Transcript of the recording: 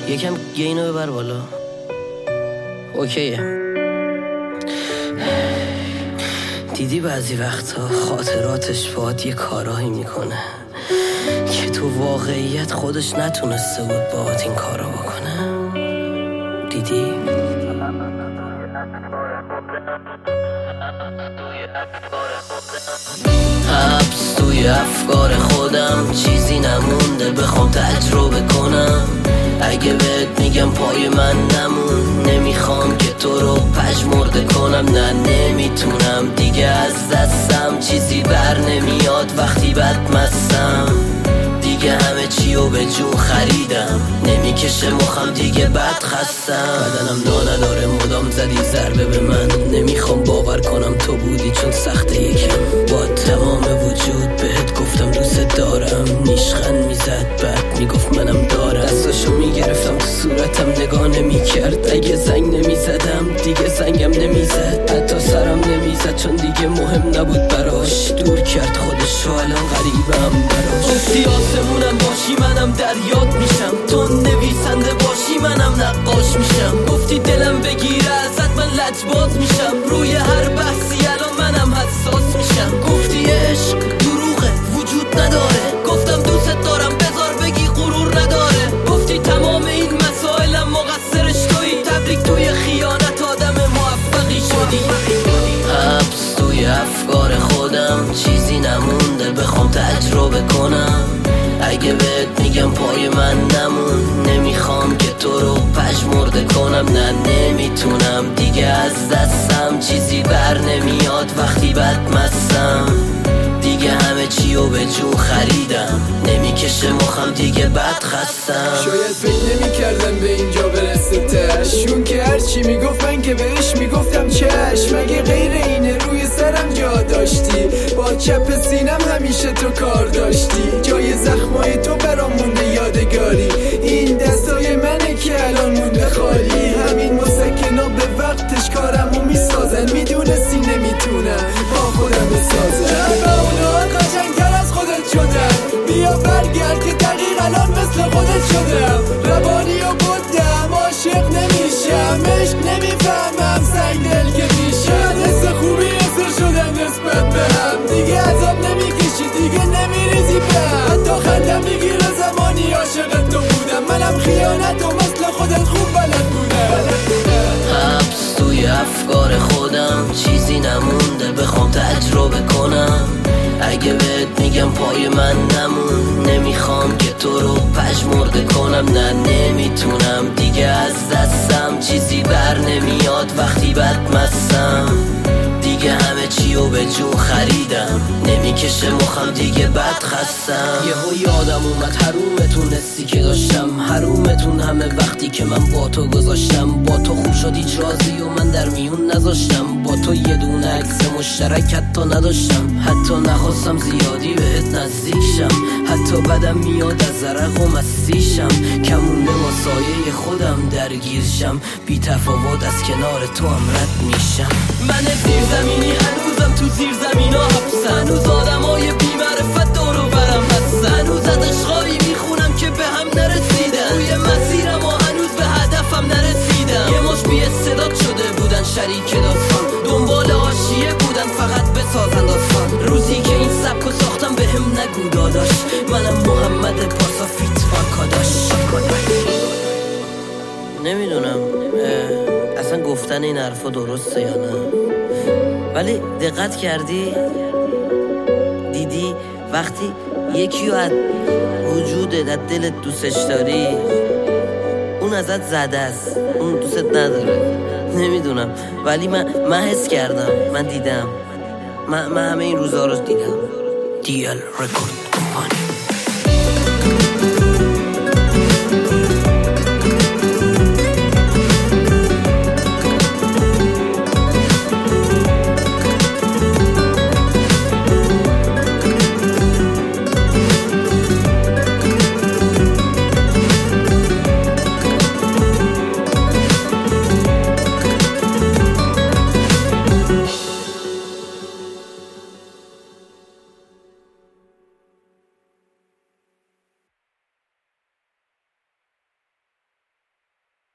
یکم گینو ببر بالا. اوکیه. دیدی بعضی وقتا خاطراتش باهات یه کارایی میکنه که تو واقعیت خودش نتونسته بود باهات این کارا بکنه. دیدی؟ حبس توی افکار خودم، چیزی نمونده بخوام تجربه کنم. اگه بهت میگم پای من نمون، نمیخوام که تو رو پژمرده کنم. نه نمیتونم دیگه، از دستم چیزی بر نمیاد وقتی بدمستم. دیگه همه چیو به جو خریدم، نمیکشه مخم دیگه بد خستم. بدنم نا نداره، مدام زدی ضربه به من. نمیخوام باور کنم تو بودی چون سخته یکم. با تمام وجود بهت گفتم دوست دارم. نیشخند میزد بعد میگفت منم دارم. دستاشو میگرفتم تو صورتم نگاه نمیکرد. اگه زنگ نمیزدم دیگه زنگم نمیزد. حتی سرم نمیزد چون دیگه مهم نبود براش. دور کرد خودشو الان غریبم براش. گفتی آسمونم باشی منم دریات میشم. تو نویسنده باشی منم نقاش میشم. گفتی دلم بگیره ازت من لجباز میشم. روی هر بحثی الان منم حساس میشم. گفتی عشق دروغه وجود نداره. گفتم دوست دارم بذار بگی غرور نداره. گفتی تمام این مسائلم مقصرش تویی. تبریک توی خیانت آدم موفقی شدی. حبس توی افکار خودم، چیزی نمونده بخوام تجربه کنم. اگه بهت میگم پای من نمون، نمیخوام که تو رو پژمرده کنم. نه نمیتونم دیگه، از دستم چیزی بر نمیاد وقتی بدمستم. دیگه همه چیو به جو خریدم، نمیکشه مخم دیگه بد خستم. شاید فکر نمیکردم به اینجا برسه تش. اون که هرچی میگفت من که بهش میگفتم چشم. مگه غیر اینه روی سرم جا داشتی؟ با چپ سینم همیشه تو کار داشتی. جای زخمای تو برام مونده یادگاری. این دستای منه که الان مونده خالی. همین مسکنا به وقتش کارمو میسازن. میدونستی نمیتونم با خودم بسازم. قشنگتر از خودت شدم. بیا برگرد که دقیق الان مثل خودت شدم. روانی و بودم عاشق نمیشم. عشق نمیفهمم سنگ دل که میشم. حس خوبی اثر شدم نسبت به هم. دیگه عذاب نمیکشی دیگه نمیریزی به هم. حتی خندم میگیره زمانی عاشق تو بودم. منم خیانت و مثل خودت خوب بلد بودم. حبس توی افکار خودم، چیزی نمونده بخوام تجربه کنم. اگه بهت میگم پای من نمون، نمیخوام که تو رو پژمرده کنم. نه نمیتونم دیگه، از دستم چیزی بر نمیاد وقتی بدمستم. دیگه همه چیو به جو خریدم، نمیکشه مخم دیگه بد خستم. یهو یادم اومد حرومتون حسی که داشتم. حرومتون همه وقتی که من با تو گذاشتم. با تو خوب شد هیچ رازی و من در میون نذاشتم. با تو یه دونه عکس مشترک حتی نداشتم. حتی نخواستم زیادی بهت نزدیک شم. حتی بدم میاد از عرق و مستیشم. کمونده با سایه خودم درگیرشم. بی تفاوت از کنار تو هم رد میشم. من زیر زمینی هنوزم تو زیر زمین ها حبسم. هنوز آدمای بی معرفت دور و برم هستن. هنوز از عشقایی میخونم که به هم نرسیدن. توی مسیرم و هنوز به هدفم نرسیدم. یه مش بی استعداد شده بودن شریک داستان. دنبال حاشیه بودن فقط بسازن داستان. روزی که این سبکو ساختم به هم نگو داداش. منم محمد پاسافیت آکاداش. نمیدونم اصلا گفتن این حرفا درسته یا نه، ولی دقت کردی؟ دیدی وقتی یکی رو از وجودت از دلت دوستش داری، اون ازت زده است، اون دوستت نداره. نمیدونم ولی من حس کردم، من دیدم، من همه این روزا رو دیدم. دیال رکورد.